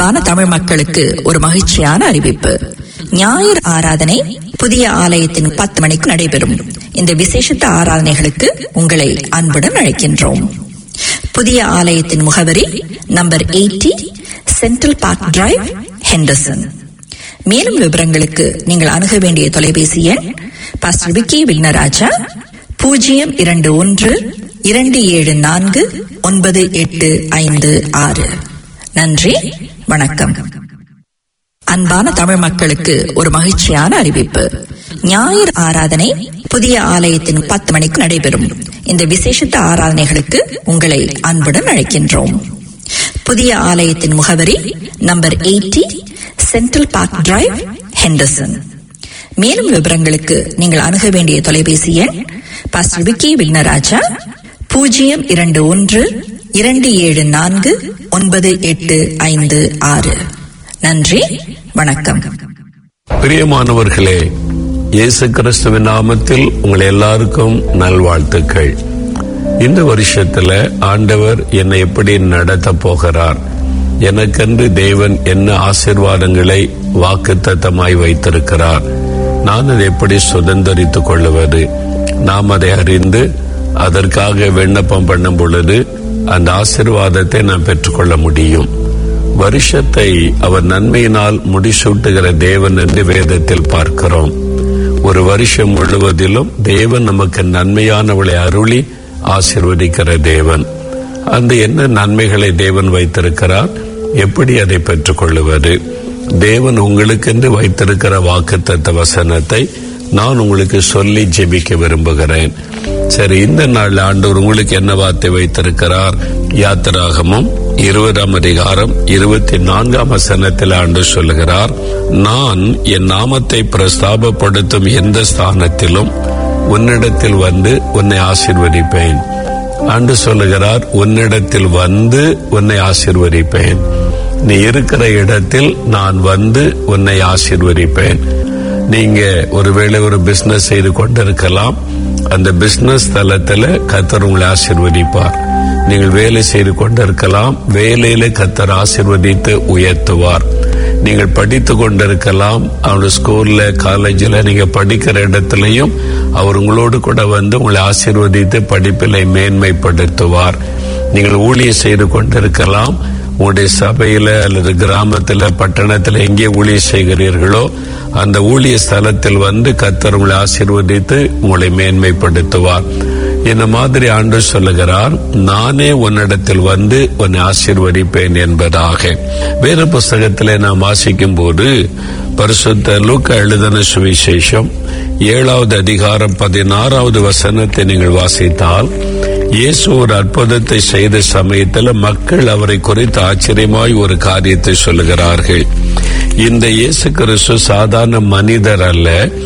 அன்பான தமிழ் மக்களுக்கு ஒரு மகிழ்ச்சியான அறிவிப்பு. ஞாயிறு ஆராதனை புதிய ஆலயத்தின் 10 மணிக்கு நடைபெறும். இந்த விசேஷத்த ஆராதனைகளுக்கு உங்களை அன்புடன் அழைக்கின்றோம். புதிய ஆலயத்தின் முகவரி number 80 central park drive, Henderson. மேலும் விவரங்களுக்கு நீங்கள் அணுக வேண்டிய தொலைபேசி எண் பாஸ்டர் விக்கி விக்னராஜா 021-274-9856. நன்றி, வணக்கம். அன்பான தமிழ் மக்களுக்கு ஒரு மகிழ்ச்சியான அறிவிப்பு. ஞாயிறு ஆராதனை புதிய ஆலயத்தின் 10 மணிக்கு நடைபெறும். இந்த விசேஷத்த ஆராதனைகளுக்கு உங்களை அன்புடன் அழைக்கின்றோம். புதிய ஆலயத்தின் முகவரி number 80 central park drive, Henderson. மேலும் விவரங்களுக்கு நீங்கள் அணுக வேண்டிய தொலைபேசி எண் பாஸ்டர் விக்கி விக்னராஜா 021-274-9856. நன்றி, வணக்கம். பிரியமானவர்களே, இயேசு கிறிஸ்துவின் நாமத்தில் உங்கள் எல்லாருக்கும் நல்வாழ்த்துக்கள். இந்த வருஷத்துல ஆண்டவர் என்னை எப்படி நடத்த போகிறார், எனக்கென்று தேவன் என்ன ஆசீர்வாதங்களை வாக்குத்தத்தமாய் வைத்திருக்கிறார், நான் அதை எப்படி சுதந்திரித்துக் கொள்ளுவது, நாம் அதை அறிந்து அதற்காக விண்ணப்பம் பண்ணும் பொழுது அந்த ஆசீர்வாதத்தை நாம் பெற்றுக்கொள்ள முடியும். வருஷத்தை அவர் நன்மையினால் முடிசூட்டுகிற தேவன் என்று வேதத்தில் பார்க்கிறோம். ஒரு வருஷம் முழுவதிலும் தேவன் நமக்கு நன்மையானவளை அருளி ஆசீர்வதிக்கிற தேவன். அந்த என்ன நன்மைகளை தேவன் வைத்திருக்கிறார், எப்படி அதை பெற்றுக்கொள்ளுவது? தேவன் உங்களுக்கென்று வைத்திருக்கிற வாக்குத்தத்த வசனத்தை நான் உங்களுக்கு சொல்லி ஜெபிக்க விரும்புகிறேன். சரி, இந்த நாள் ஆண்டவர் உங்களுக்கு என்ன வார்த்தை வைத்திருக்கிறார்? யாத்திராகமம் 20ஆம் அதிகாரம் 24ஆம் வசனத்தில் ஆண்டவர் சொல்லுகிறார், நான் என் நாமத்தை பிரஸ்தாபப்படுத்தும் எந்த ஸ்தானத்திலும் உன்னிடத்தில் வந்து உன்னை ஆசீர்வதிப்பேன். ஆண்டவர் சொல்லுகிறார், உன்னிடத்தில் வந்து உன்னை ஆசீர்வதிப்பேன். நீ இருக்கிற இடத்தில் நான் வந்து உன்னை ஆசீர்வதிப்பேன். நீங்க ஒருவேளை ஒரு பிசினஸ் செய்து கொண்டிருக்கலாம். அந்த பிசினஸ் தளத்துல கர்த்தர் உங்களை ஆசீர்வதிப்பார். நீங்கள் வேலை செய்து கொண்டிருக்கலாம். வேலையில கர்த்தர் ஆசீர்வதித்து உயர்த்துவார். நீங்கள் படித்து கொண்டிருக்கலாம். அவருடைய ஸ்கூல்ல காலேஜில் நீங்க படிக்கிற இடத்துலையும் அவர் உங்களோடு கூட வந்து உங்களை ஆசீர்வதித்து படிப்பிலை மேன்மைப்படுத்துவார். நீங்கள் ஊழியம் செய்து கொண்டிருக்கலாம். உங்களுடைய சபையில அல்லது கிராமத்துல பட்டணத்துல எங்கே ஊழியம் செய்கிறீர்களோ அந்த ஊழிய ஸ்தலத்தில் வந்து கர்த்தர் உங்களை ஆசீர்வதித்து உங்களை மேன்மைப்படுத்துவார். இந்த மாதிரி ஆண்டவர் சொல்லுகிறார், நானே உன்னிடத்தில் வந்து உன்னை ஆசீர்வதிப்பேன் என்பதாக. வேத புஸ்தகத்திலே நாம் வாசிக்கும் போது பரிசுத்த லூக்கா எழுதின சுவிசேஷம் 7ஆவது அதிகாரம் 16ஆவது வசனத்தை நீங்கள் வாசித்தால், இயேசு ஒரு அற்புதத்தை செய்த சமயத்தில் மக்கள் அவரை குறித்து ஆச்சரியமாய் ஒரு காரியத்தை சொல்லுகிறார்கள். இந்த இயேசு கிறிஸ்து சாதாரண மனிதர் அல்ல,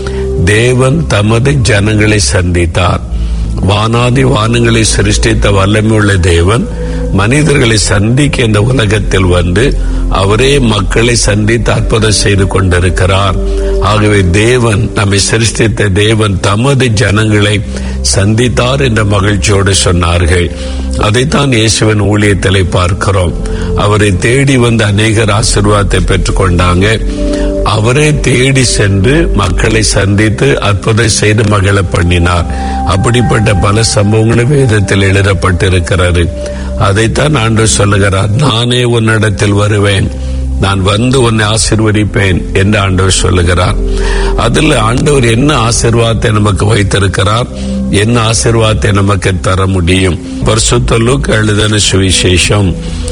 தேவன் தமது ஜனங்களை சந்தித்தார். வானாதி வானங்களை சிருஷ்டித்த வல்லமையுள்ள தேவன் மனிதர்களை சந்திக்க இந்த உலகத்தில் வந்து அவரே மக்களை சந்தித்து அற்புதம் செய்து கொண்டிருக்கிறார். ஆகவே தேவன், நம்மை சிருஷ்டித்த தேவன் தமது ஜனங்களை சந்தித்தார் என்ற மகிழ்ச்சியோடு சொன்னார்கள். அதைத்தான் இயேசுவின் ஊழியத்திலே பார்க்கிறோம். அவரை தேடி வந்து அநேகர் ஆசீர்வாதத்தை பெற்றுக் கொண்டாங்க. அவரே தேடி சென்று மக்களை சந்தித்து அற்புதம் செய்து மகிழ பண்ணினார். அப்படிப்பட்ட பல சம்பவங்களும் வேதத்தில் எழுதப்பட்டிருக்கிறது. அதைத்தான் ஆண்டவர் சொல்லுகிறார், நானே உன்னிடத்தில் வருவேன், நான் வந்து உன்னை ஆசீர்வதிப்பேன் என்று ஆண்டவர் சொல்லுகிறார். அதுல ஆண்டவர் என்ன ஆசீர்வாதத்தை நமக்கு வைத்திருக்கிறார், என்ன ஆசீர்வாதத்தை நமக்கு தர முடியும்? பரிசுத்த லூக்கா எழுதின சுவிசேஷம்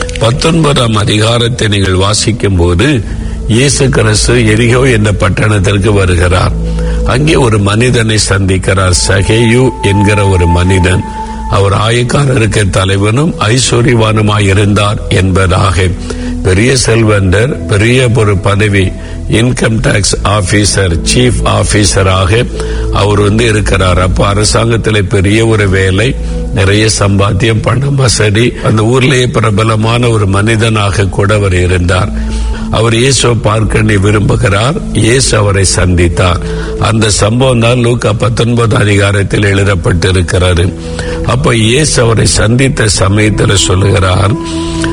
19ஆம் அதிகாரத்தை நீங்கள் வாசிக்கும் போது இயேசு கிறிஸ்து எரிகோ என்ற பட்டணத்திற்கு வருகிறார். அங்கே ஒரு மனிதனை சந்திக்கிறார். சகேயு என்கிற ஒரு மனிதன். அவர் ஆயக்காரருக்கு தலைவனும் ஐஸ்வர்யவானுமாய் இருந்தார் என்பதாக. பெரிய செல்வந்தர், பெரிய ஒரு பதவி, இன்கம் டாக்ஸ் ஆபீசர், சீஃப் ஆபீசராக அவர் இருக்கிறார். அப்ப அரசாங்கத்தில் பெரிய ஒரு வேலை, நிறைய சம்பாத்தியம், பணம், வசதி, அந்த ஊர்லேயே பிரபலமான ஒரு மனிதனாக கூட அவர் இருந்தார். அவர் இயேசுவை பார்க்க விரும்புகிறார். இயேசு அவரை சந்தித்தார். அந்த சம்பவம் தான் லூக்கா 19 அதிகாரத்தில் எழுதப்பட்டிருக்கிறது. அப்ப இயேசு அவரை சந்தித்த சமயத்தில் சொல்லுகிறார்,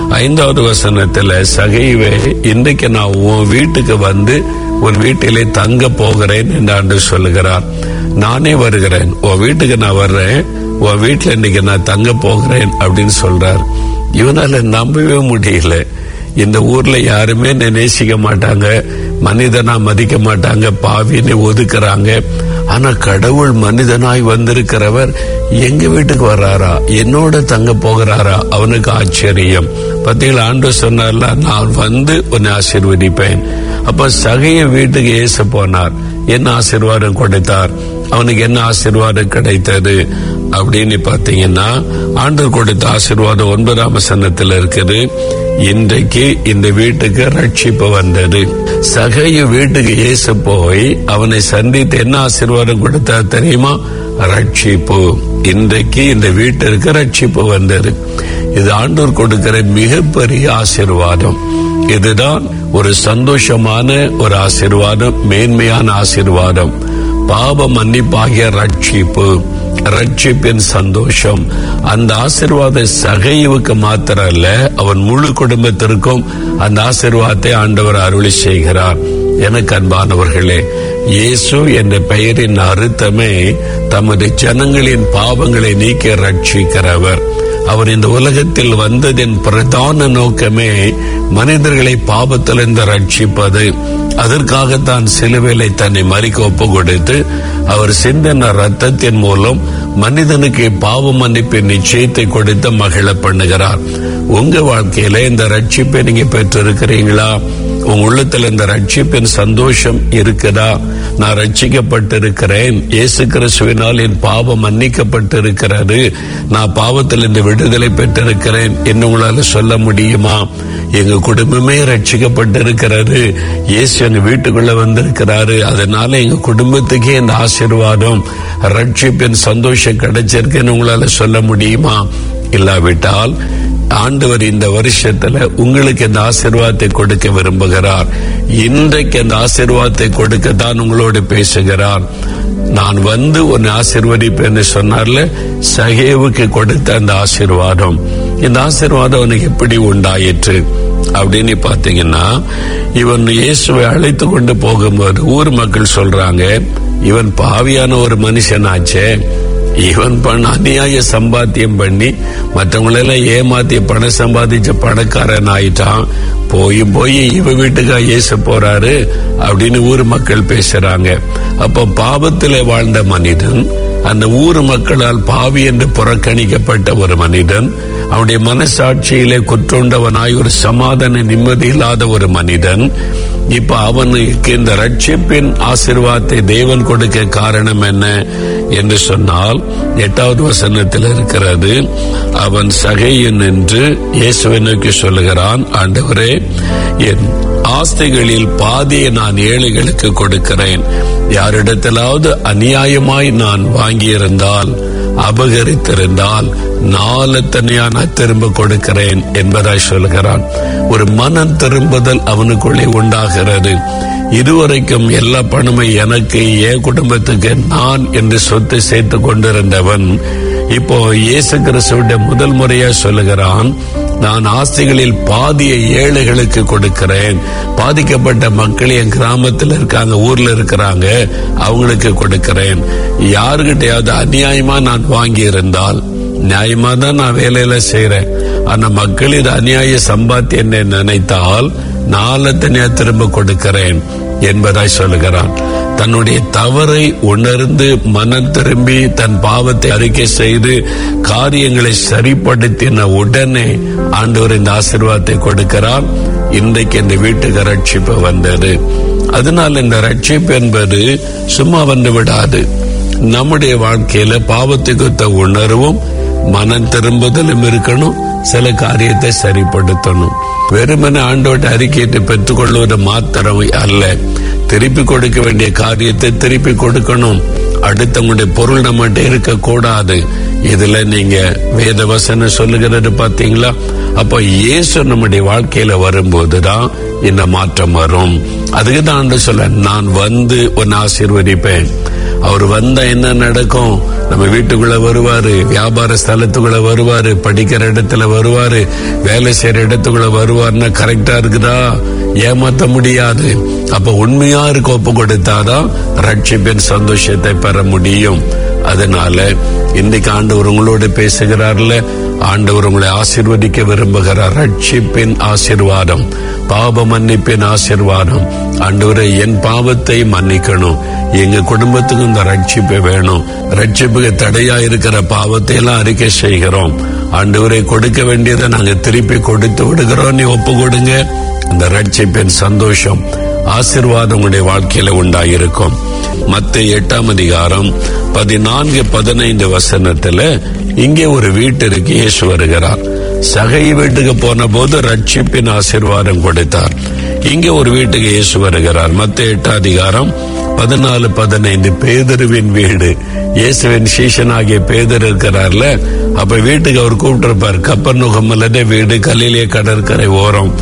5வது வசனத்துல சகைவே, இன்றைக்கு நான் உன் வீட்டுக்கு வந்து உன் வீட்டிலே தங்க போகிறேன் என்று ஆண்டவர் சொல்லுகிறார். நானே வருகிறேன், உன் வீட்டுக்கு நான் வர்றேன், உன் வீட்டுல இன்னைக்கு நான் தங்க போகிறேன் அப்படின்னு சொல்றார். இவனால நம்பவே முடியல. இந்த ஊர்ல யாருமே நேசிக்க மாட்டாங்க, மனிதனா மதிக்க மாட்டாங்க, பாவினை ஒதுக்குறாங்க. ஆனா கடவுள் மனிதனாய் வந்திருக்கிறவர் எங்க வீட்டுக்கு வர்றாரா, என்னோட தங்க போகிறாரா? அவனுக்கு ஆச்சரியம். பார்த்தீங்களா, ஆண்டவர் சொன்னார்ல, நான் வந்து உன்னை ஆசீர்வதிப்பேன். அப்ப சகைய வீட்டுக்கு இயேசு போனார். என்ன ஆசீர்வாதம் கொடுத்தார்? அவனுக்கு என்ன ஆசீர்வாதம் கிடைத்தது அப்படின்னு பாத்தீங்கன்னா, ஆண்டவர் கொடுத்த ஆசீர்வாதம் 9ஆம் வசனத்தில் இருக்குது. இன்றைக்கு இந்த வீட்டுக்கு ரட்சிப்பு வந்தது. சகைய வீட்டுக்கு இயேசு போய் அவனை சந்தித்து என்ன ஆசீர்வாதம் கொடுத்தார் தெரியுமா? ரட்சிப்பு. இன்றைக்கு இந்த வீட்டிற்கு ரட்சிப்பு வந்தது. இது ஆண்டவர் கொடுக்கிற மிகப்பெரிய ஆசீர்வாதம். இதுதான் ஒரு சந்தோஷமான ஒரு ஆசீர்வாதம், மேன்மையான ஆசீர்வாதம். பாவ மன்னிப்பாகிய ரட்சிப்பு, ரட்சிப்பின் சந்தோஷம். அந்த ஆசீர்வாத சகைவுக்கு மாத்திரம் அல்ல, அவன் முழு குடும்பத்திற்கும் அந்த ஆசீர்வாதத்தை ஆண்டவர் அருளி செய்கிறார். எனக்கு அன்பானவர்களே, இயேசு என்ற பெயரின் அர்த்தமே தமது ஜனங்களின் பாவங்களை நீக்கி ரட்சிக்கிறவர். அவர் இந்த உலகத்தில் வந்ததின் பிரதான நோக்கமே மனிதர்களை பாவத்திலிருந்து ரட்சிப்பது. அதற்காகத்தான் சிலுவையிலே தன்னை மரிக்க ஒப்பு கொடுத்து அவர் சிந்தின ரத்தத்தின் மூலம் மனிதனுக்கு பாவ மன்னிப்பின் நிச்சயத்தை கொடுத்து மகிழ பண்ணுகிறார். உங்க வாழ்க்கையில இந்த ரட்சிப்பை நீங்க பெற்றிருக்கிறீங்களா? உங்க உள்ளத்துல இந்த ரட்சிப்பின் சந்தோஷம் இருக்குதா? நான் ரட்சிக்கப்பட்டிருக்கிறேன், இயேசு கிறிஸ்துவினால் என் பாவம் மன்னிக்கப்பட்டிருக்கிறது, நான் பாவத்திலிருந்து விடுதலை பெற்றிருக்கிறேன் என்று உங்களால சொல்ல முடியுமா? எங்க குடும்பமே ரட்சிக்கப்பட்டிருக்கிறது, இயேசு எங்க வீட்டுக்குள்ள வந்திருக்கிறாரு, அதனால எங்க குடும்பத்துக்கே இந்த ஆசீர்வாதம் ரட்சிப்பின் சந்தோஷம் கிடைச்சிருக்குன்னு உங்களால சொல்ல முடியுமா? இல்லாவிட்டால் ஆண்டவர் இந்த வருஷத்துல உங்களுக்கு இந்த ஆசீர்வாதத்தை கொடுக்க விரும்புகிறார். இன்றைக்கு அந்த ஆசீர்வாதத்தை கொடுக்கத்தான் உங்களோடு பேசுகிறார். நான் வந்து உன்னை ஆசீர்வதிப்பேன்னு சொன்னார்ல, சகேவுக்கு கொடுத்த அந்த ஆசீர்வாதம். இந்த ஆசீர்வாதம் அவனுக்கு எப்படி உண்டாயிற்று அப்படின்னு பாத்தீங்கன்னா, இவன் இயேசுவை அழைத்து கொண்டு போகும்போது ஊர் மக்கள் சொல்றாங்க, இவன் பாவியான ஒரு மனுஷனாச்சே, இவன் அநியாய சம்பாத்தியம் பண்ணி மற்றவங்களெல்லாம் ஏமாத்தி பணம் சம்பாதிச்ச பணக்காரன் ஆயிட்டான், போய் இவ வீட்டுக்கா இயேசு போறாரு அப்படின்னு ஊர் மக்கள் பேசுறாங்க. அப்ப பாவத்திலே வாழ்ந்த மனிதன், அந்த ஊர் மக்களால் பாவி என்று புறக்கணிக்கப்பட்ட ஒரு மனிதன், அவனுடைய மனசாட்சியிலே குற்றொண்டவனாய் ஒரு சமாதான நிம்மதி இல்லாத ஒரு மனிதன், இப்ப அவனுக்கு இந்த ரட்சிப்பின் ஆசீர்வாதத்தை தேவன் கொடுக்க காரணம் என்ன என்று சொன்னால் 8வது வசனத்தில் இருக்கிறது. அவன் சகையன் என்று இயேசுவை நோக்கி சொல்லுகிறான், ஆண்டவரே, என் ஆஸ்திகளில் பாதியை நான் ஏழைகளுக்கு கொடுக்கிறேன். யாரிடத்திலாவது அநியாயமாய் நான் வாங்கியிருந்தால், அபகரித்திருந்தால் 4 தனியா நான் திரும்ப கொடுக்கிறேன் என்பதாய் சொல்கிறான். ஒரு மனம் திரும்புதல் அவனுக்குள்ளே உண்டாகிறது. இதுவரைக்கும் எல்லா பணமை எனக்கு, என் குடும்பத்துக்கு நான் என்று சொத்து சேர்த்து கொண்டிருந்தவன் இப்போ இயேசு கிறிஸ்துவிட முதல் முறையா சொல்லுகிறான், நான் ஆஸ்திகளில் பாதியை ஏழைகளுக்கு கொடுக்கிறேன். பாதிக்கப்பட்ட மக்கள் என் கிராமத்தில் இருக்காங்க, ஊர்ல இருக்கிறாங்க, அவங்களுக்கு கொடுக்கிறேன். யாருகிட்டையாவது அநியாயமா நான் வாங்கி இருந்தால், நியாயமா தான் நான் வேலையில செய்யறேன், ஆனா மக்கள் இது அநியாய சம்பாத்தியம் நினைத்தால் 4 தனியா திரும்ப கொடுக்கிறேன் என்பதாய் சொல்லுகிறான். தன்னுடைய தவறை உணர்ந்து மனம் திரும்பி தன் பாவத்தை அறிக்கை செய்து காரியங்களை சரிப்படுத்தின உடனே ஆண்டவர் இந்த ஆசீர்வாதத்தை கொடுக்கிறார். இன்றைக்கு இந்த வீட்டுக்கு ரட்சிப்பு வந்தது. அதனால் இந்த ரட்சிப்பு என்பது சும்மா வந்து விடாது. நம்முடைய வாழ்க்கையில பாவத்துக்கு உணர்வும் மனம் திரும்புதலும் இருக்கணும், சில காரியத்தை சரிப்படுத்தணும். வெறுமனே ஆண்டோட அறிக்கையை பெற்றுக்கொள்வது மாத்திரம் அல்ல, திருப்பி கொடுக்க வேண்டிய காரியத்தை திருப்பி கொடுக்கணும். அடுத்தவங்களுடைய பொருள் நம்மகிட்ட இருக்க கூடாது. இதுல நீங்க வேத வசனம் சொல்லுகிறது பாத்தீங்களா? அப்ப இயேசு நம்முடைய வாழ்க்கையில வரும்போதுதான் இந்த மாற்றம் வரும். அதுக்குதான் ஆண்டவர் சொல்ல, நான் வந்து உன்னை ஆசீர்வதிப்பேன். அவர் வந்தா என்ன நடக்கும்? நம்ம வீட்டுக்குள்ள வருவாரு, வியாபார ஸ்தலத்துக்குள்ள வருவாரு, படிக்கிற இடத்துல வருவாரு, வேலை செய்யற இடத்துக்குள்ள வருவாருன்னா கரெக்டா இருக்குதா? ஏமாத்த முடியாது. அப்ப உண்மையா இருக்க ஒப்பு கொடுத்தாதான் ரட்சிப்பின் சந்தோஷத்தை பெற முடியும். அதனால இன்னைக்கு ஆண்டவர் உங்களோடு பேசுகிறார்ல, ஆண்டவர் உங்களை ஆசீர்வதிக்க விரும்புகிறார். ரட்சிப்பின் ஆசீர்வாதம், பாவ மன்னிப்பின் ஆசீர்வாதம். ஆண்டவரே, என் பாவத்தை மன்னிக்கணும், எங்க குடும்பத்துக்கு இந்த ரட்சிப்பு வேணும், ரட்சிப்புக்கு தடையா இருக்கிற பாவத்தை எல்லாம் அறிக்கை செய்கிறோம். ஆண்டவரை கொடுக்க வேண்டியதை நாங்க திருப்பி கொடுத்து விடுகிறோம், நீ ஒப்பு கொடுங்க. இந்த ரட்சிப்பின் சந்தோஷம், ஆசீர்வாதம் உங்களுடைய வாழ்க்கையில உண்டாயிருக்கும். மத்தேயு 8ஆம் அதிகாரம் 14-15 வசனத்துல இங்கே ஒரு வீட்டிற்கு இயேசு வருகிறார். சகை வீட்டுக்கு போன போது ரட்சிப்பின் ஆசீர்வாதம் கொடுத்தார். இங்கே ஒரு வீட்டுக்கு இயேசு வருகிறார். மத்தேயு 8ஆம் அதிகாரம் 14-15 பேதுருவின் வீடு. இயேசுவின் சீஷனாகிய பேதுரு இருக்கிறார்ல, அப்ப வீட்டுக்கு அவர் கூப்பிட்டிருப்பார். கப்பர்நகூமிலே வீடு, கலிலேய கடற்கரை ஓரம்.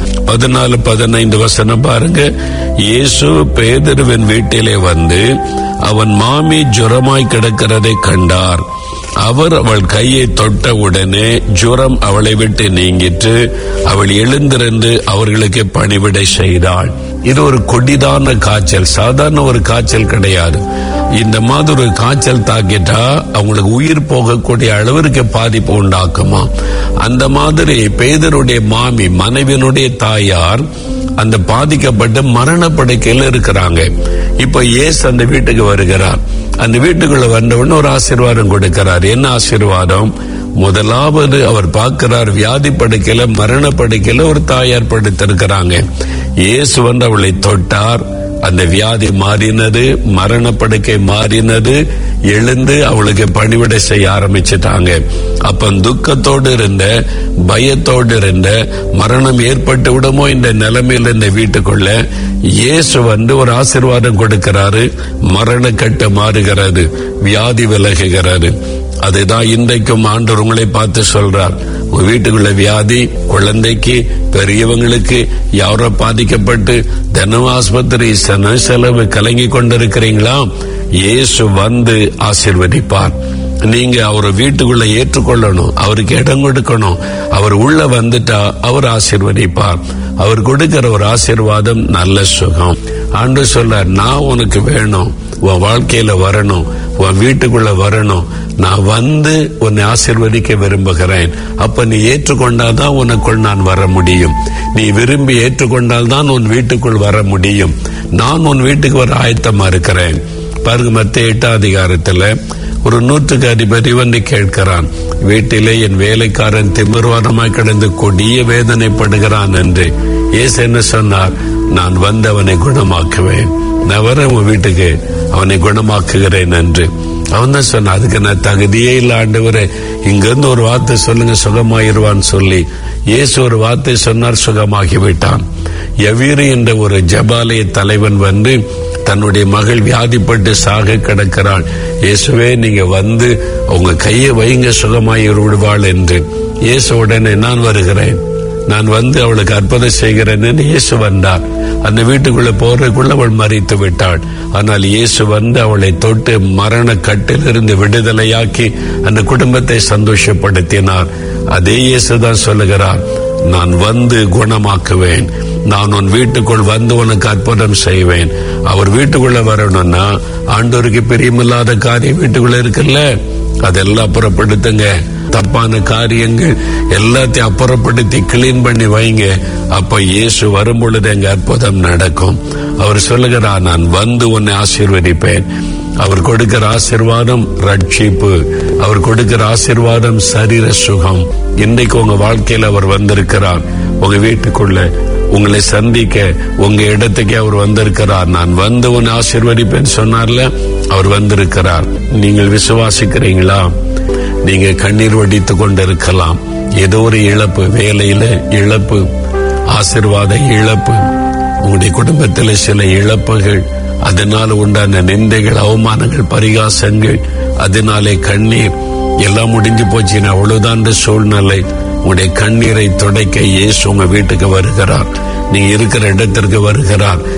14-15 வசனம் பாருங்க. இயேசு பேதுருவின் வீட்டிலே வந்து அவன் மாமி ஜுரமாய் கிடக்கிறதை கண்டார். அவர் அவள் கையை தொட்ட உடனே ஜுரம் அவளை விட்டு நீங்கிட்டு அவள் எழுந்திருந்து அவர்களுக்கு பணிவிடை செய்தாள். இது ஒரு கொடிதான காய்ச்சல், சாதாரண ஒரு காய்ச்சல் கிடையாது. இந்த மாதிரி ஒரு காய்ச்சல் தாக்கிட்டா அவங்களுக்கு உயிர் போகக்கூடிய அளவிற்கு பாதிப்பு உண்டாக்குமா. அந்த மாதிரி பேதருடைய மாமி, மனைவியினுடைய தாயார் அந்த பாதிக்கப்பட்டு மரண படுக்கையில் இருக்கிறாங்க. இப்ப இயேசு அந்த வீட்டுக்கு வருகிறார். அந்த வீட்டுக்குள்ள வந்தவன் ஒரு ஆசீர்வாதம் கொடுக்கிறார். என்ன ஆசீர்வாதம்? முதலாவது அவர் பார்க்கிறார், வியாதி படுக்கையில, மரண படுக்கையில ஒரு தாயார் படுத்திருக்கிறாங்க. இயேசு வந்து அவளை தொட்டார், அந்த வியாதி மாறினது, மரண படுக்கை மாறினது, எழுந்து அவளுக்கு பணிவிடை செய்ய ஆரம்பிச்சிட்டாங்க. அப்ப துக்கத்தோடு இருந்த, பயத்தோடு இருந்த, மரணம் ஏற்பட்டு விடுமோ இந்த நிலைமையில இந்த வீட்டுக்குள்ள இயேசு வந்து ஒரு ஆசீர்வாதம் கொடுக்கிறாரு. மரண கட்டு மாறுகிறது, வியாதி விலகுகிறது. அதுதான் இன்றைக்கும் ஆண்டவர் உங்களை பார்த்து சொல்றார். உங்க வீட்டுக்குள்ள வியாதி, குழந்தைக்கு, பெரியவங்களுக்கு யாரோ பாதிக்கப்பட்டு தினம் ஆஸ்பத்திரி செலவு கலங்கி கொண்டிருக்கிறீங்களா? இயேசு வந்து ஆசீர்வதிப்பார். நீங்க அவரை வீட்டுக்குள்ள ஏற்றுக்கொள்ளணும், அவருக்கு இடம் கொடுக்கணும். அவர் உள்ள வந்துட்டா அவர் ஆசீர்வதிப்பார். அவர் கொடுக்கிற ஒரு ஆசீர்வாதம் நல்ல சுகம். ஆண்டவர் சொல்றார், நான் உனக்கு வேணும், உன் வாழ்க்கையில வரணும், உன் வீட்டுக்குள்ள வரணும், நான் வந்து உன்னை ஆசீர்வதிக்க விரும்புகிறேன். அப்ப நீ ஏற்றுக்கொண்டால்தான் உனக்குள் நான் வர முடியும். நீ விரும்பி ஏற்றுக்கொண்டால் தான் உன் வீட்டுக்குள் வர முடியும். நான் உன் வீட்டுக்கு வர ஆயத்தமா இருக்கிறேன். பாருங்க, மத்தேயு 8ஆம் அதிகாரத்துல ஒரு 100க்கு அதிபதி வந்து கேட்கிறான், வீட்டிலே என் வேலைக்காரன் திமிர்வாதமாய் கிடந்து கொடிய வேதனைப்படுகிறான் என்று. இயேசு என்ன சொன்னார்? நான் வந்து அவனை குணமாக்குவேன், நான் வர உன் வீட்டுக்கு அவனை குணமாக்குகிறேன் என்று. அவன் தான் சொன்னான், அதுக்கு நான் தகுதியே இல்லை ஆண்டவரே, இங்கிருந்து ஒரு வார்த்தை சொல்லுங்க சுகமாயிருவான்னு சொல்லி இயேசு ஒரு வார்த்தை சொன்னார், சுகமாகிவிட்டான். யவீரு என்ற ஒரு ஜபாலய தலைவன் வந்து தன்னுடைய மகள் வியாதிப்பட்டு சாக கிடக்கிறாள். இயேசுவே, நீங்க வந்து உங்க கையை வைங்க, சுகமாயி விடுவாள் என்று. இயேசு உடனே, நான் வருகிறேன், நான் வந்து அவளுக்கு அற்புதம் செய்கிறேன் என்று இயேசு வந்தார். அந்த வீட்டுக்குள்ள போறதுக்குள்ள அவள் மரித்து விட்டாள். ஆனால் இயேசு வந்து அவளை தொட்டு மரண கட்டிலிருந்து விடுதலையாக்கி அந்த குடும்பத்தை சந்தோஷப்படுத்தினார். அதே இயேசுதான் சொல்லுகிறார், நான் வந்து குணமாக்குவேன், நான் உன் வீட்டுக்குள் வந்து உனக்கு அற்புதம் செய்வேன். அவர் வீட்டுக்குள்ள வரணும்னா ஆண்டவருக்கு பிரியமில்லாத காரியம் வீட்டுக்குள்ள இருக்குல்ல, அதெல்லாம் அப்புறப்படுத்துங்க. தப்பான காரியங்கள் எல்லாத்தையும் அப்புறப்படுத்தி கிளீன் பண்ணி வைங்க. அப்ப இயேசு வரும் பொழுது எங்க அற்புதம் நடக்கும். அவர் சொல்லுகிறார், நான் வந்து உன்னை ஆசீர்வதிப்பேன். அவர் கொடுக்கிற ஆசீர்வாதம் ரட்சிப்பு, அவர் கொடுக்கிற ஆசீர்வாதம் சரீர சுகம். இன்றைக்கு உங்க வாழ்க்கையில அவர் வந்திருக்கிறார். உங்க வீட்டுக்குள்ள உங்களை சந்திக்க, உங்க இடத்துக்கு அவர் வந்திருக்கிறார். நான் வந்து உன்னை ஆசீர்வதிப்பேன் சொன்னார்ல, அவர் வந்திருக்கிறார். நீங்கள் விசுவாசிக்கிறீங்களா? நீங்க கண்ணீர் வடித்துக் கொண்டிருக்கலாம். ஏதோ ஒரு இழப்பு, வேலையில இழப்பு, ஆசீர்வாத இழப்பு, உங்களுடைய குடும்பத்தில் சில இழப்புகள், அதனால உண்டான நிந்தைகள், அவமானங்கள், பரிகாசங்கள், அதனாலே கண்ணீர் எல்லாம் முடிஞ்சு போச்சுன்னா அவ்வளவுதான் சூழ்நிலை. உங்களுடைய கண்ணீரை துடைக்க இயேசு உங்க வீட்டுக்கு வருகிறார், நீங்க இருக்கிற இடத்திற்கு வருகிறார்.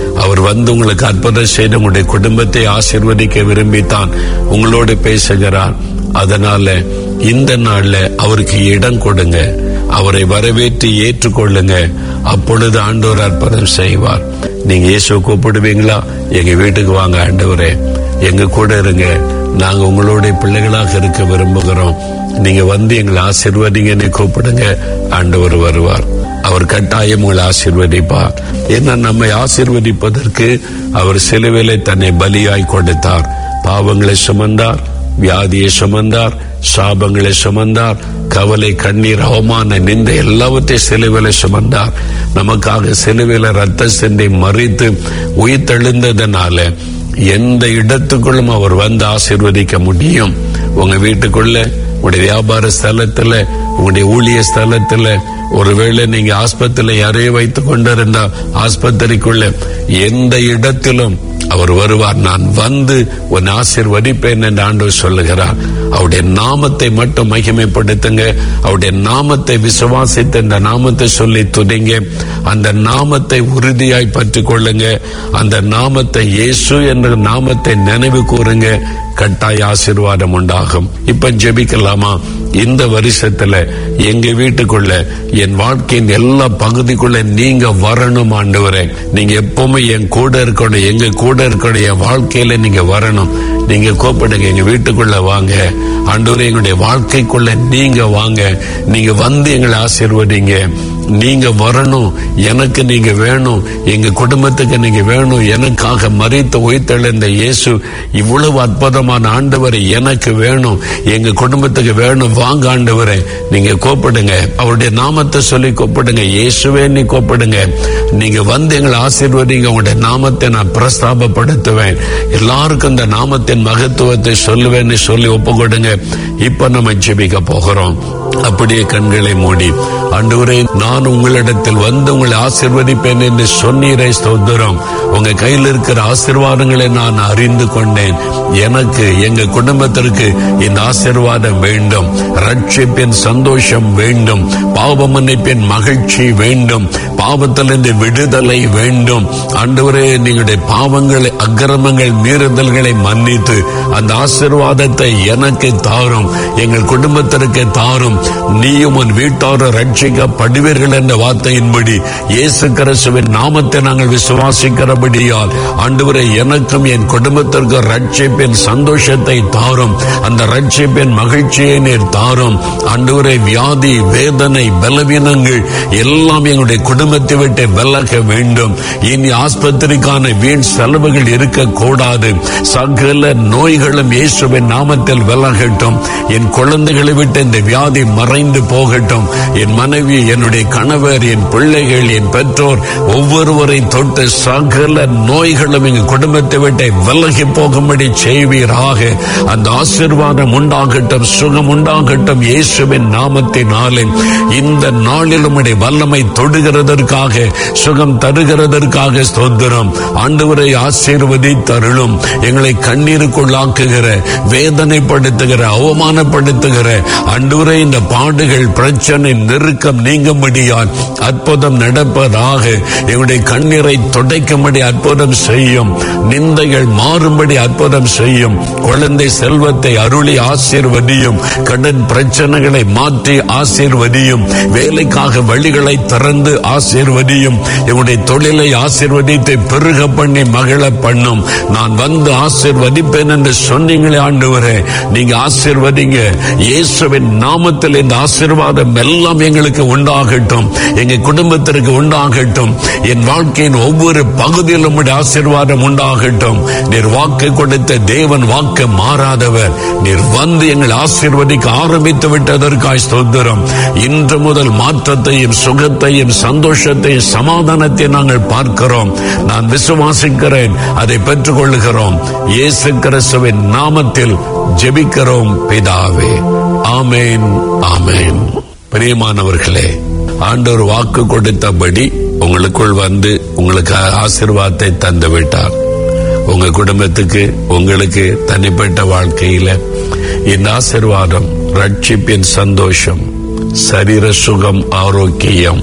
அவர் வந்து உங்களுக்கு அற்புதம் செய்து உங்களுடைய குடும்பத்தை ஆசீர்வதிக்க விரும்பித்தான் உங்களோடு பேசுகிறார். அதனால இந்த நாள்ல அவருக்கு இடம் கொடுங்க, அவரை வரவேற்று ஏற்றுக்கொள்ளுங்க. அப்பொழுது ஆண்டவர் அற்புதம் செய்வார். நீங்க இயேசுவை கூப்பிடுவீங்களா? எங்க வீட்டுக்கு வாங்க ஆண்டவரே, எங்க கூட இருங்க, நாங்க உங்களுடைய பிள்ளைகளாக இருக்க விரும்புகிறோம், நீங்க வந்து எங்களை ஆசீர்வதிங்கன்னு கூப்பிடுங்க. ஆண்டவர் வருவார். அவர் கட்டாயம் உங்களை ஆசீர்வதிப்பார். ஏன்னா நம்மை ஆசீர்வதிப்பதற்கு அவர் சிலுவையிலே தன்னை பலியாய் கொடுத்தார். பாவங்களை சுமந்தார், வியாதியை சுமந்தார், சாபங்களை சுமந்தார், கவலை, கண்ணீர், அவமான, நிந்த எல்லாவற்றையும் சிலுவையில சுமந்தார். நமக்காக சிலுவையில ரத்த சிந்தை மறித்து உயிர்த்தெழுந்ததனால எந்த இடத்துக்குள்ளும் அவர் வந்து ஆசீர்வதிக்க முடியும். உங்க வீட்டுக்குள்ள, உங்களுடைய வியாபார ஸ்தலத்துல, உங்களுடைய ஊழிய ஸ்தலத்துல, ஒருவேளை நீங்க ஆஸ்பத்திரியில யாரையும் வைத்துக் கொண்டிருந்தா ஆஸ்பத்திரிக்குள்ள, எந்த இடத்திலும் அவர் வருவார். நான் வந்து உன் ஆசீர்வதிப்பேன் என்று ஆண்டவர் சொல்லுகிறார். அவருடைய நாமத்தை மட்டும் மகிமைப்படுத்துங்க. அவருடைய நாமத்தை விசுவாசித்து இந்த நாமத்தை சொல்லி துதிங்க. அந்த நாமத்தை உறுதியாய் பற்றிக் கொள்ளுங்க. அந்த நாமத்தை இயேசு என்ற நாமத்தை நினைவு கூறுங்க. கட்டாய ஆசீர்வாதம் உண்டாகும். இப்ப ஜெபிக்கலாமா? இந்த வருஷத்துல எங்க வீட்டுக்குள்ள, என் வாழ்க்கையின் எல்லா பகுதிக்குள்ள நீங்க வரணும் ஆண்டவரே. நீங்க எப்பவுமே என் கூட இருக்கணும், எங்க கூட இருக்கணும், என் வாழ்க்கையில நீங்க வரணும். நீங்க கூப்பிடுங்க, எங்க வீட்டுக்குள்ள வாங்க ஆண்டவரே, எங்களுடைய வாழ்க்கைக்குள்ள நீங்க வாங்க, நீங்க வந்து எங்களை ஆசீர்வதிங்க. நீங்க வரணும், எனக்கு நீங்க வேணும், எங்க குடும்பத்துக்கு நீங்க வேணும். எனக்காக மரித்து உயிர்த்தெழுந்த இயேசு இவ்வளவு அற்புதமான ஆண்டவரை எனக்கு வேணும், எங்க குடும்பத்துக்கு வேணும். வாங்க ஆண்டவரே, நீங்க கூப்பிடுங்க, அவருடைய நாமத்தை சொல்லி கூப்பிடுங்க. இயேசுவே நீ கூப்பிடுங்க, நீங்க வந்து எங்களை ஆசீர்வதிங்க. உங்களுடைய நாமத்தை நான் பிரஸ்தாபப்படுத்துவேன், எல்லாருக்கும் இந்த நாமத்தின் மகத்துவத்தை சொல்லுவேன்னு சொல்லி ஒப்பு கொடுங்க. இப்ப நம்ம ஜெபிக்க போகிறோம். அப்படியே கண்களை மூடி, ஆண்டவரே, நான் உங்களிடத்தில் வந்து உங்களை ஆசீர்வதிப்பேன் என்று சொன்னீரே, ஸ்தோத்திரம். உங்க கையில் இருக்கிற ஆசீர்வாதங்களை நான் அறிந்து கொண்டேன். எனக்கு, எங்க குடும்பத்திற்கு இந்த ஆசீர்வாதம் வேண்டும். ரட்சிப்பின் சந்தோஷம் வேண்டும், பாவ மன்னிப்பின் மகிழ்ச்சி வேண்டும், பாவத்திலிருந்து விடுதலை வேண்டும். ஆண்டவரே, நீங்களுடைய பாவங்களை, அக்கிரமங்கள், மீறுதல்களை மன்னித்து அந்த ஆசீர்வாதத்தை எனக்கு தாரும், எங்கள் குடும்பத்திற்கு தாரும். நீயும் உன் வீட்டாரும் ரட்சிக்கப்படுவீர்கள் என்ற வார்த்தையின்படி இயேசு கிறிஸ்துவின் நாமத்தை நாங்கள் விசுவாசிக்கிறபடியால் ஆண்டவரே, எனக்கும் என் குடும்பத்திற்கு ரட்சிப்பின் சந்தோஷத்தை தாரும், அந்த ரட்சிப்பின் மகிழ்ச்சியை நீர் தாரும். ஆண்டவரே, வியாதி, வேதனை, பலவீனங்கள் எல்லாம் எங்களுடைய குடும்பத்தை விட்டு விலக வேண்டும். இனி ஆஸ்பத்திரிக்கான வீண் செலவுகள் இருக்கக்கூடாது. சகல நோய்களும் இயேசுவின் நாமத்தில் விலகட்டும். என் குழந்தைகளை விட்டு இந்த வியாதி மறைந்து போகட்டும். என் மனைவி, என்னுடைய கணவர், என் பிள்ளைகள், என் பெற்றோர் ஒவ்வொருவரை தொட்டு சகல நோய்களும் எங்கள் குடும்பத்தை விட்டு விலகி போகும்படி செய்வீராக. அந்த ஆசீர்வாதம் உண்டாகட்டும், சுகம் உண்டாகட்டும் இயேசுவின் நாமத்தினாலே. இந்த நாளில் உம்முடைய வல்லமை தொடுகிறதற்காக, சுகம் தருகிறதற்காக ஸ்தோத்திரம். ஆண்டவரை ஆசீர்வதித்தருளும். எங்களை கண்ணீருக்குள்ளாக்குகிற, வேதனைப்படுத்துகிற, அவமானப்படுத்துகிற ஆண்டவரே, இந்த பாடுகள், பிரச்சனை, நெருக்கம் நீங்கும்படியால் அற்புதம் நடப்பதாக. எங்களுடைய கண்ணீரை துடைக்கும்படி அற்புதம் செய்யும். நிந்தைகள் மாறும்படி அற்புதம் செய்யும். குழந்தை செல்வத்தை அருளி ஆசீர்வதியும். கடன் பிரச்சனைகளை மாற்றி ஆசீர்வதியும். வேலைக்காக வழிகளை திறந்து ஆசீர்வதியும். எங்களுடைய தொழிலை ஆசீர்வதித்து பெருக பண்ணி மகிழ பண்ணும். நான் வந்து ஆசீர்வதிப்பேன் என்று சொன்னீங்களே ஆண்டவரே, நீங்க ஆசீர்வதிங்க. இயேசுவின் நாமத்தில் இந்த ஆசீர்வாதம் எல்லாம் எங்களுக்கு உண்டாகட்டும், எங்க குடும்பத்திற்கு உண்டாகட்டும். என் வாழ்க்கையின் ஒவ்வொரு பகுதியிலும் ஆசீர்வாதம் உண்டாகட்டும். நீர் வாக்கு கொடுத்த தேவன், வாக்கு மாறாதவர். நீர் வந்து எங்களை ஆசீர்வதிக்க ஆரம்பித்து விட்டதற்காய் ஸ்தோத்திரம். இன்று முதல் மாற்றத்தையும், சுகத்தையும், சந்தோஷத்தையும், சமாதானத்தையும் நாங்கள் பார்க்கிறோம். நான் விசுவாசிக்கிறேன், அதை பெற்றுக் கொள்ளுகிறோம். இயேசு கிறிஸ்துவின் நாமத்தில் ஜெபிக்கிறோம் பிதாவே. ஆமேன், ஆமேன். பிரியமானவர்களே, ஆண்டவர் வாக்கு கொடுத்தபடி உங்களுக்குள் வந்து உங்களுக்கு ஆசீர்வாதத்தை தந்து விட்டார். உங்க குடும்பத்துக்கு, உங்களுக்கு தனிப்பட்ட வாழ்க்கையில இந்த ஆசீர்வாதம், ரட்சிப்பின் சந்தோஷம், சரீர சுகம், ஆரோக்கியம்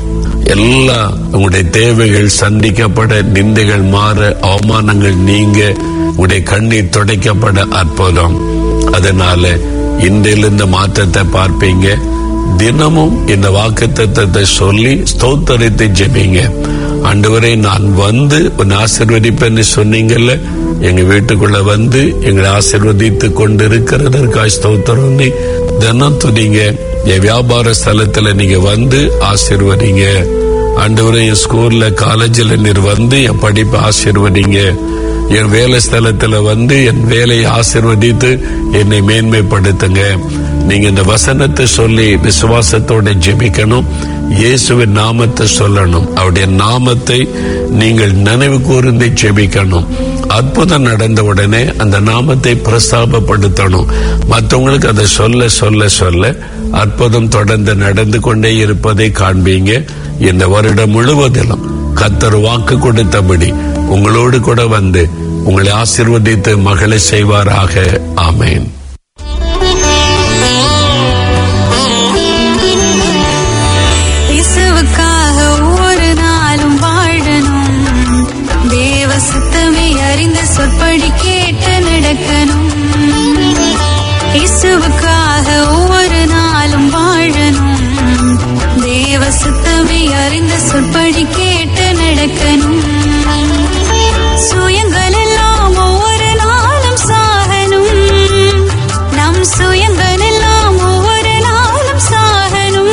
எல்லா உங்களுடைய தேவைகள் சந்திக்கப்பட, நிந்தைகள் மாற, அவமானங்கள் நீங்க, உங்களுடைய கண்ணீர் துடைக்கப்பட அற்புதம். அதனால இன்றிலிருந்து மாற்றத்தை பார்ப்பீங்க. தினமும் இந்த வாக்குத்தத்தத்தை சொல்லி ஸ்தோத்திரத்தை ஜெபிங்க. ஆண்டவரே, நான் வந்து உன்னை ஆசீர்வதிப்பேன்னு சொன்னீங்கல்ல, எங்க வீட்டுக்குள்ள வந்து எங்களை ஆசீர்வதித்து கொண்டு இருக்கிறதற்காக ஸ்தோத்திரம். தினம் துதிங்க. என் வியாபார ஸ்தலத்துல நீங்க வந்து ஆசீர்வதிங்க. ஆண்டவரே, என் ஸ்கூல்ல காலேஜில் நீர் வந்து என் படிப்பை ஆசீர்வதிங்க. என் வேலை ஸ்தலத்துல வந்து என் வேலையை ஆசீர்வதித்து என்னை மேன்மைப்படுத்துங்க. நீங்க இந்த வசனத்தை சொல்லி விசுவாசத்தோட ஜெபிக்கணும். இயேசுவின் நாமத்தை சொல்லணும். அவருடைய நாமத்தை நீங்கள் நினைவு கூர்ந்து ஜெபிக்கணும். அற்புதம் நடந்த உடனே அந்த நாமத்தை பிரஸ்தாபப்படுத்தணும். மற்றவங்களுக்கு அதை சொல்ல சொல்ல சொல்ல அற்புதம் தொடர்ந்து நடந்து கொண்டே இருப்பதை காண்பீங்க. இந்த வருடம் முழுவதிலும் கர்த்தர் வாக்கு கொடுத்தபடி உங்களோடு கூட வந்து உங்களை ஆசீர்வதித்து மகளை செய்வாராக. ஆமேன். இயேசுவுக்காக ஒவ்வொரு நாளும் வாழணும். தேவ சித்தமே அறிந்த சொற்படி கேட்டு நடக்கணும். இயேசுவுக்காக ஒவ்வொரு நாளும் வாழணும். தேவ சித்தமே அறிந்த சொற்படி கேட்டு நடக்கணும். சுயங்கள் எல்லாம் ஒவ்வொரு நாளும் சாகணும். நம் சுயங்கள் எல்லாம் ஒவ்வொரு நாளும் சாகணும்.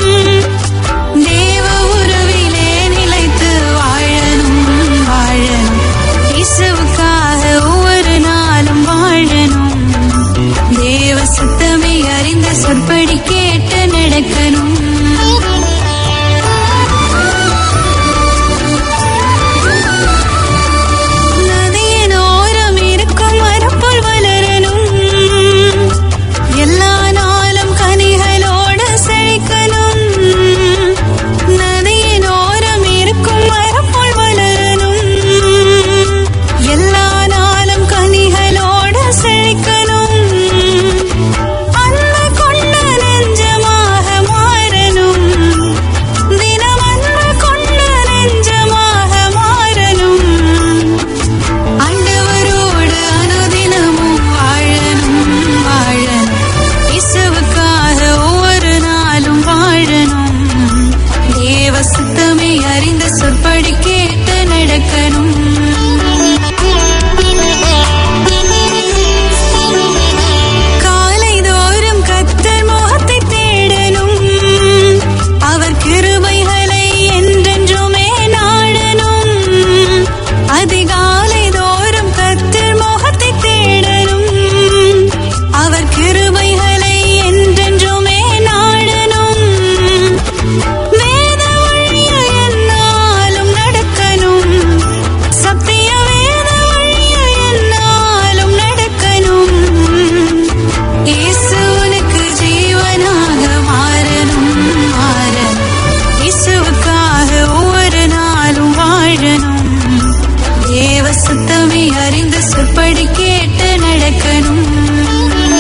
தேவ உறவிலே நிலைத்து வாழணும் வாழணும். இயேசுவுக்காக ஒவ்வொரு நாளும் வாழணும். தேவ சித்தமே அறிந்த சொற்படி கேட்டு நடக்கணும். அறிந்த சொற்படி கேட்டு நடக்கணும்.